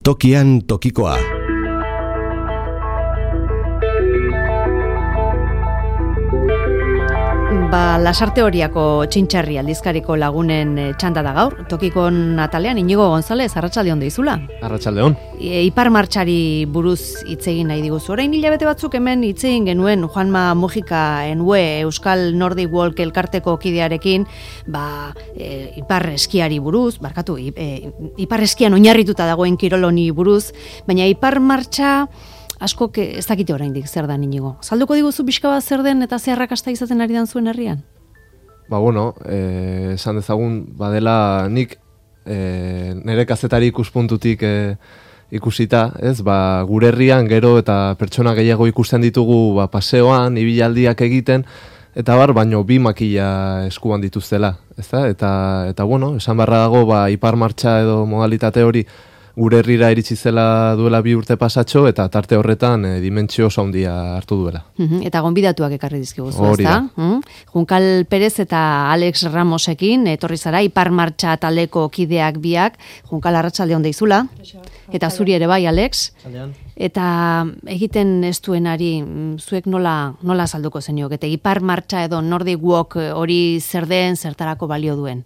Tokian tokikoa. Lasarte Horiako Txintxarri aldizkariko lagunen txanda da gaur. Tokikon atalean Inigo González, arratsalde on deizula. Arratsalde on. Ipar martxari buruz hitz egin nahi diguzu. Orain hilabete batzuk hemen hitz egin genuen Juanma Mujika Enue Euskal Nordic Walk elkarteko kidearekin, ipar eskiari buruz, ipar eskian oinarrituta dagoen kirol honi buruz, baina ipar martxa askok ez dakite oraindik zer da Inigo. Salduko diguzu pixka bat zer den eta zer arrakasta izaten ari dan zuen herrian? Esan dezagun badela nik nire kazetari ikuspuntutik ikusita, ez? Gure herrian gero eta pertsona gehiago ikusten ditugu paseoan, ibilaldiak egiten, eta baino bi makila eskuan dituztela, ezta? Eta esan barra dago ipar martxa edo modalitate hori gure herrira iritsi zela duela 2 urte pasatxo, eta tarte horretan dimentsio oso handia hartu duela. Eta gonbidatuak ekarri dizkiguzu, ezta? Junkal Perez eta Alex Ramosekin etorri zara ipar martxa taldeko kideak biak. Junkal, arratsalde on deizula. Eta zuri ere bai, Alex. Eta egiten ez duenari zuek nola salduko zeniok? Eta ipar martxa edo Nordic Walk hori zer den, zertarako balio duen?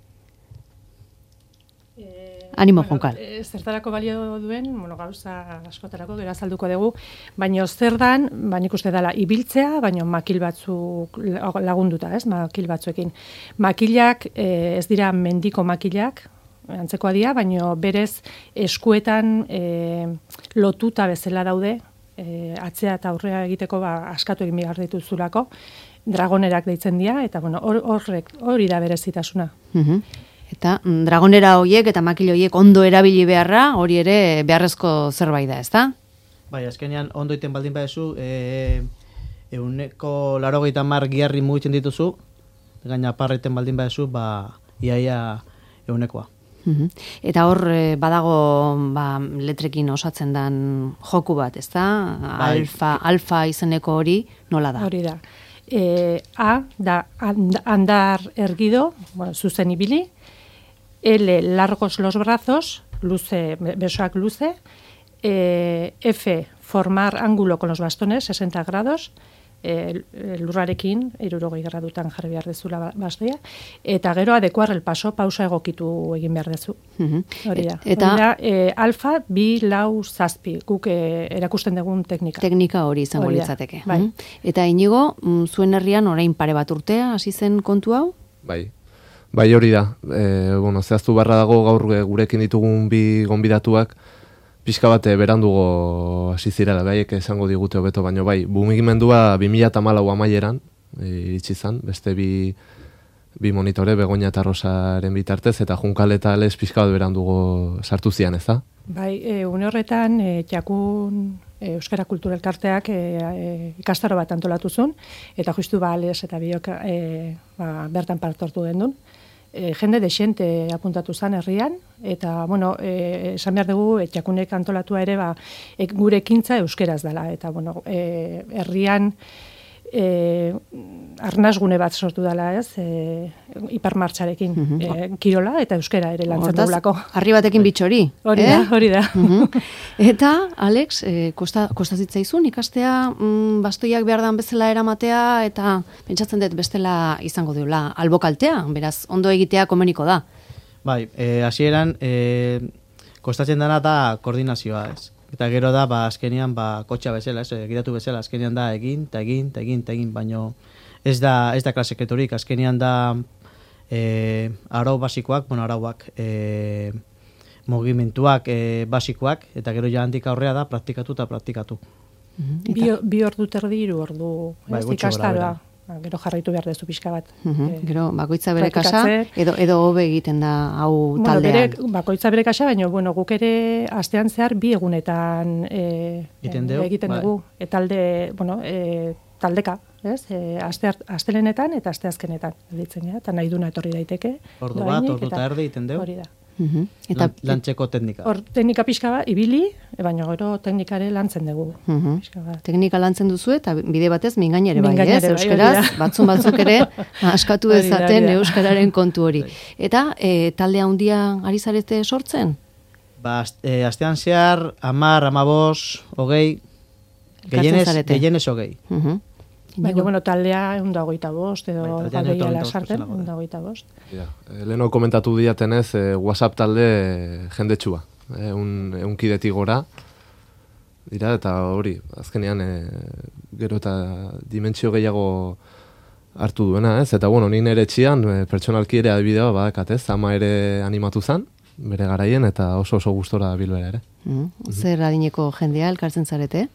Animo, Junkal. Zertarako balio duen, gauza askotarako gero azalduko dugu, baina zer dan, nik uste dela ibiltzea, baina makil batzuk lagunduta, ez, makil batzuekin. Makilak ez dira mendiko makilak, antzekoa dira, baina berez eskuetan lotuta bezala daude, atzea eta aurrea egiteko askatu egin behar dituzulako, dragonerak deitzen dira, eta hori da berezitasuna. Eta dragonera horiek eta makil horiek ondo erabili beharra, hori ere beharrezko zerbait da, ezta? Bai, azkenean ondo iten baldin badezu, 180 giharri mugitzen dituzu, gaina parreten baldin badezu, iaia 100koa. Eta hor badago letrekin osatzen den joku bat, ezta? Alfa izeneko hori nola da? Hori da. A da andar ergido, zuzen ibili, L, largos los brazos, luze, besoak luze, F, formar ángulo con los bastones, 60 grados, lurrarekin, 60 gradutan jarri behar dezula bastoia, eta gero adecuar el paso, pausa egokitu egin behar dezu. Hori da. Eta alfa, 2, 4, 7, guk erakusten dugun teknika. Teknika hori izango litzateke. Eta Inigo, zuen herrian orain pare bat urtea, hasi zen kontu hau? Bai hori da. Zehaztu barra dago gaur gurekin ditugun bi gonbidatuak, pixka bat berandugo hasi zirela, baiek esango digute hobeto, baino bumigimendua 2014 amaieran iritsi zan, beste bi monitore, Begoña eta Rosaren bitartez, eta Junkal eta Alex pixka bat berandugo sartu zian, ez da? Bai, une horretan, Txakun Euskara Kultura Elkarteak ikastaro bat antolatu zuen, eta justu Alex eta biok bertan parte hartu gendun. Jende desente apuntatu zen herrian, eta, esan behar dugu, Txakunek antolatua ere, gure ekintza euskeraz dela, eta, herrian arnazgune bat sortu dela, ez, ipar martxarekin, kirola eta euskera ere lantzen dugulako. Harri batekin bitxori. Hori da. Eta, Alex, kostazitzaizu ikastea bastoiak behar dan bezala eramatea, eta pentsatzen dut bestela izango duela albokaltea, beraz, ondo egitea komeniko da. Bai, hasieran kostatzen dena da koordinazioa, ez. Eta gero da, azkenian, kotxa bezala, egitatu bezala, azkenian da egin, baino ez da klaseketorik, azkenian da arau basikoak, arauak, mugimenduak basikoak, eta gero ja handik aurrea da praktikatu. Bi ordu terdi, 3 ordu ikastaroa. Gero jarraitu behar dezu pixka bat. Gero, bakoitza bere kasa, edo hobe egiten da hau taldean. Bakoitza bere kasa, baina guk ere astean zehar 2 egunetan egiten dugu. Taldeka, astelenetan eta asteazkenetan. Eta nahi duna etorri daiteke. Ordu bat, ordu eta erdi egiten dugu. Hori da. Lantzeko teknika. Hor, teknika pixka bat, ibili, baina gero teknikare lantzen dugu. Teknika lantzen duzu eta bide batez mingainere bai, ez? Euskaraz, batzuk ere askatu dezaten euskararen kontu hori. Eta talde handia ari zarete sortzen? Astean zehar, 10, 15, 20, gehienez 20. Baina, bueno, taldea 125 edo Bai, taldean aldeia 125% lasarten, dago, 125. Ja, leheno komentatu diatenez, WhatsApp talde jendetsua. Unkidetik gora, dira, eta hori, azkenean, gero eta dimentsio gehiago hartu duena, ez? Eta, bueno, nire etxian, pertsonalki ere adibidea badakat, ez? Ama ere animatu zen, bere garaien, eta oso gustora bilbera ere. Zer adineko jendea elkartzen zarete?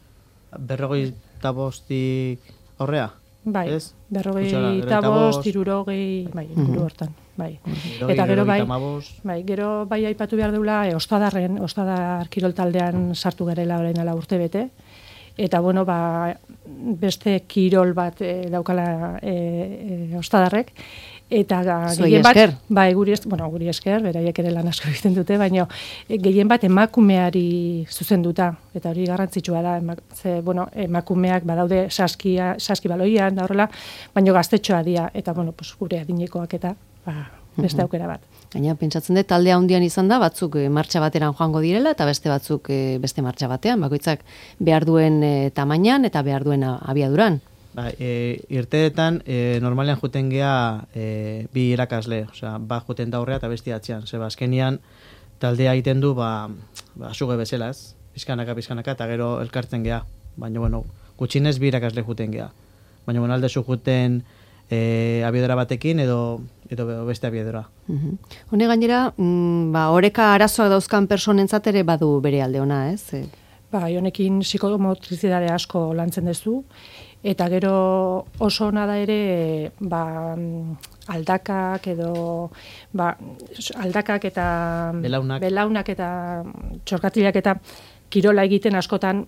45 aurrea? Bai, Ez? 45, 60, bai, inguru hortan, bai. Eta gero bai, gero bai aipatu behar deula, Ostadar kirol taldean sartu garela orain dela urte bete. Eta bueno, beste kirol bat daukala Ostadarrek. Eta gehien bat, bai, guri esker, beraiek ere lan asko egiten dute, baina gehien bat emakumeari zuzenduta, eta hori garrantzitsua da, emakumeak badaude saski baloian, da horrela, baina gaztetxoa dira, eta bueno, gure adinekoak eta beste aukera bat. Gaina, pentsatzen dut, talde handian izan da, batzuk martxa bateran joango direla, eta beste batzuk beste martxa batean, bakoitzak behar duen tamainan eta behar duen abiaduran. Irteetan normalean juten gea bi irakasle, osea, juten da aurrea eta besti atzean. Zeba, azkenian taldea egiten du, suge bezala, ez? Pizkanaka, eta gero elkartzen gea. Baina, bueno, gutxinez bi irakasle juten gea. Baina, bueno, aldezu juten abiedora batekin edo beste abiedora. Hone gainera, oreka arazoak dauzkan personentzat ere badu bere alde ona, ez? Honekin psikomotrizidade asko lantzen duzu, eta gero oso ona da ere aldakak edo aldakak eta belaunak eta txorkatilak eta kirola egiten askotan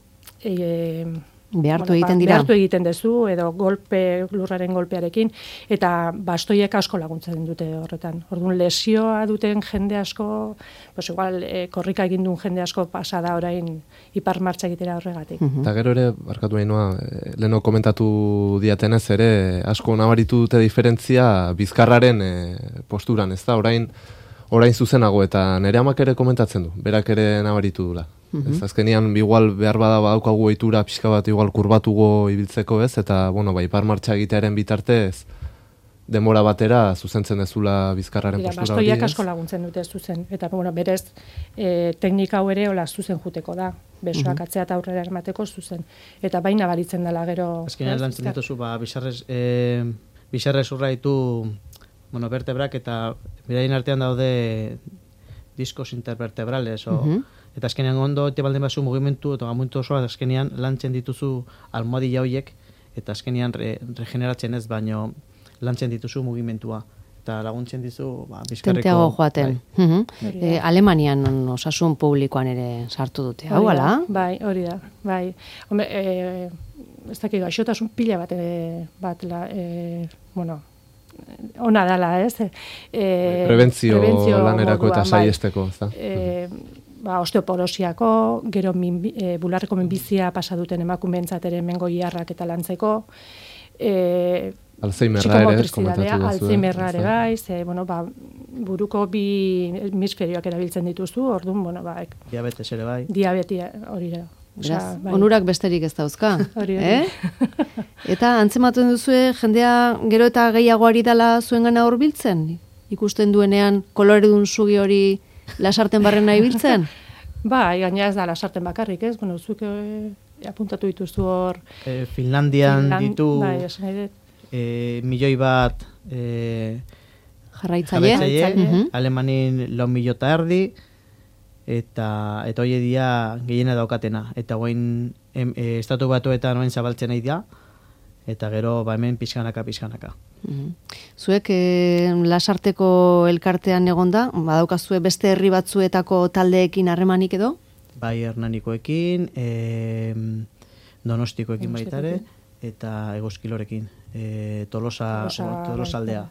behartu egiten dezu edo lurraren golpearekin eta bastoiek asko laguntzen dute horretan. Orduan lesioa duten jende asko, igual korrika egin duen jende asko pasada orain ipar martxa egitera horregatik. Eta gero ere, barkatu behinoa, leheno komentatu diatenez ere, asko nabaritu dute diferentzia bizkarraren posturan, ez da, orain zuzenago, eta nire amak ere komentatzen du, berak ere nabaritu dula. Ez azkenian igual behar bada badaukagu ohitura pixka bat igual kurbatugo ibiltzeko, ez? Eta, bueno, ipar martxa egitearen bitartez denbora batera zuzentzen dezula bizkarraren postura hori, ez? Bastoiak asko laguntzen dute zuzen. Eta, bueno, berez, teknika hau ere hola zuzen juteko da. Besoak atzea eta aurrera emateko zuzen. Eta baina baritzen dela gero... Azkenean lantzen dituzu, bizarrez urra ditu, vertebrak eta beraien artean daude diskos intervertebrales, eta azkenean ondo ete baldin bazu mugimendu eta gamuntu osoa azkenean lantzen dituzu almohadilla horiek eta azkenean regeneratzen ez, baino lantzen dituzu mugimentua eta laguntzen dizu bizkarreko... Tenteago joaten. Alemanian osasun publikoan ere sartu dute. Hau, ala? Bai, hori da. Bai. Hombre, ez dakik, gaixotasun pila bat ona dala, ez? Prebentzio lanerako eta saiesteko, ez da? Osteoporosiako, gero bularreko minbizia pasa duten emakumeentzat ere mengoiarrak eta lantzeko, Alzheimerra ere, komentatu duzu. Alzheimerra ere bai, buruko bi hemisferioak erabiltzen dituzu, orduan, diabetes ere bai. Diabetia hori da. Onurak besterik ez dauzka. Eta antzematen duzue, jendea gero eta gehiago ari dela zuengana hurbiltzen? Ikusten duenean koloredun sugi hori lasarten barrena ibiltzen? Gaina ez da lasarten bakarrik, ez? Bueno, zuk apuntatu dituzu hor... Finlandian ditu milioi bat jarraitzaile, Alemanin 4,5 milioi eta hori dia gehiena daukatena. Eta guain estatu batuetan oain zabaltzen nahi da, eta gero hemen pizkanaka. Zuek lasarteko elkartean egonda, badaukazue beste herri batzuetako taldeekin harremanik edo? Bai, Hernanikoekin, Donostikoekin baitare, eta Eguzkilorekin, Tolosa aldea.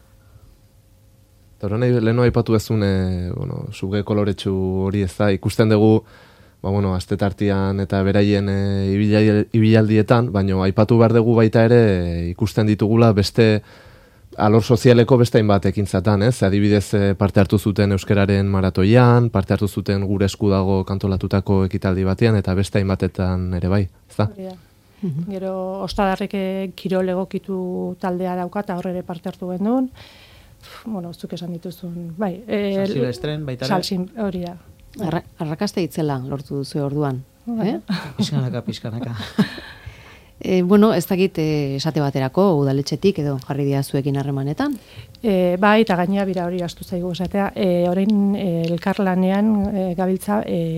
Eta horren leheno aipatu ezun, suge koloretsu hori ez da, ikusten dugu, astetartian eta beraien ibialdietan, baina aipatu behar dugu baita ere ikusten ditugula beste alor sozialeko beste hainbat ekintzatan, ez? Adibidez, parte hartu zuten euskararen maratoian, parte hartu zuten gure esku dago kantolatutako ekitaldi batean, eta beste hainbatetan ere bai, ezta? Gero, Ostadarrek kirol egokitu taldea dauka, eta horre parte hartu genuen. Bueno, zuk esan dituzun, bai. Silvestren, baita ere. Salsin, hori da. Arrakaste itzela lortu duzu orduan. Pizkanaka. Bueno, ez dakit esate baterako udaletxetik edo jarri dira zuekin harremanetan? Bai, eta gainea bira hori astu zaigu esatea. Orain elkarlanean gabiltza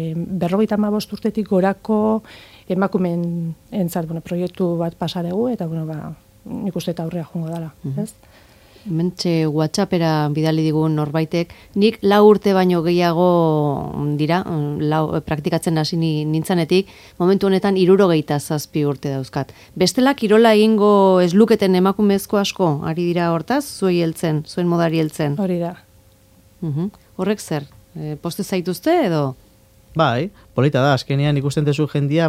55 urtetik gorako emakumeen entzat, proiektu bat pasaregu, eta nik uste eta aurrea joango dela, ez? Mentxe WhatsAppera bidali digun norbaitek, nik 4 urte baino gehiago dira, praktikatzen hasi nintzanetik, momentu honetan 67 urte dauzkat. Bestela kirola egingo ez luketen emakumezko asko, ari dira hortaz, zuei heltzen, zuen modari heltzen. Hori da. Horrek zer, poste zaituzte edo? Bai, polita da, azkenean ikusten dezu jendia,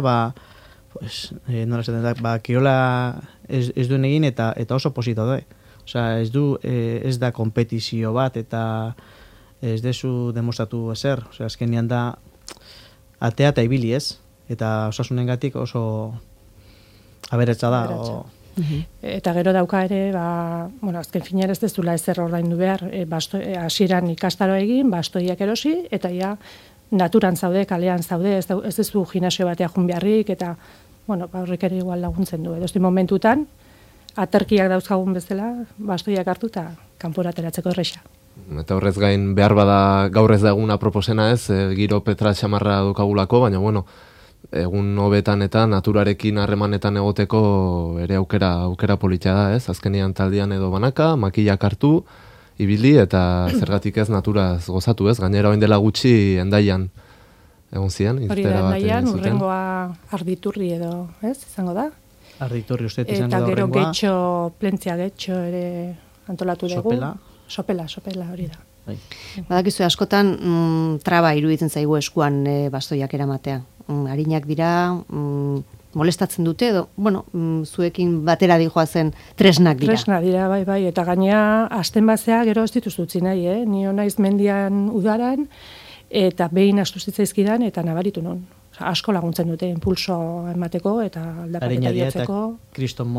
nola esaten da, kirola ez duen egin eta oso posita da. Osea, ez da kompetizio bat eta ez dezu demostratu ezer. Osea, azkenean da atea eta ibili ez. Eta osasunengatik oso aberatsa da. Eta gero dauka ere, azken finean ez dezula ezer ordaindu behar, hasieran ikastaro egin, bastoiak erosi, eta ja naturan zaude, kalean zaude, ez dezu gimnasio batea jun beharrik, eta horrek ere igual laguntzen du. Edo momentutan, aterkiak dauzkagun bezala, bastoiak hartu eta kanpora ateratzeko erresa. Eta horrez gain behar bada gaur ez da eguna proposena ez, giro petra xamarra dukagulako, baina egun hobetan eta naturarekin harremanetan egoteko ere aukera politxa da ez, azkenian taldean edo banaka, makillak hartu, ibili eta zergatik ez naturaz gozatu ez, gainera orain dela gutxi Hendaian egon zian. Hori da, Hendaian, urrengoa Arditurri edo, ez, izango da? Arditurri uste izango da horrengoa. Eta horrengoa. gero Plentzia getxo ere antolatu dugu. Sopela, hori da. Badakizu askotan traba iruditzen zaigu eskuan bastoiak eramatea. Arinak dira, molestatzen dute edo, zuekin batera dijoazen tresnak dira. Tresnak dira, bai, eta gainea hasten bazea gero ez dituz dutzi nahi, Ni naiz mendian udaran, eta behin astu zitzaizkidan eta nabaritu non. Asko laguntzen dute impulso emateko eta aldaketa jotzeko. Kriston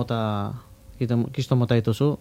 mota dituzu,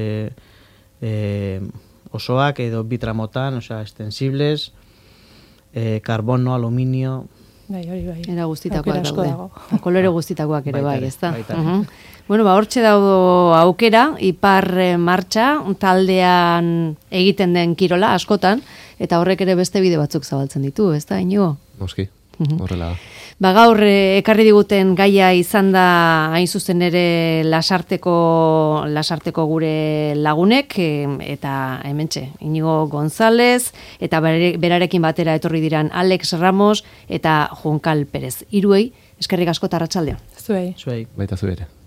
osoak edo bitramotan, extensibles, karbono, aluminio. Bai. Era guztitakoak daude. Kolore guztitakoak ere bai, ezta? Bueno, hortxe daudo aukera, Ipar martxa, taldean egiten den kirola askotan, eta horrek ere beste bide batzuk zabaltzen ditu, ezta, Inigo? Noski, horrela da. Gaur ekarri diguten gaia izan da hain zuzen ere lasarteko gure lagunek, eta hementxe, Inigo González, eta berarekin batera etorri diran Alex Ramos eta Junkal Perez. Hiruei, eskerrik asko eta arratsaldeon. Zuei. Baita zu ere.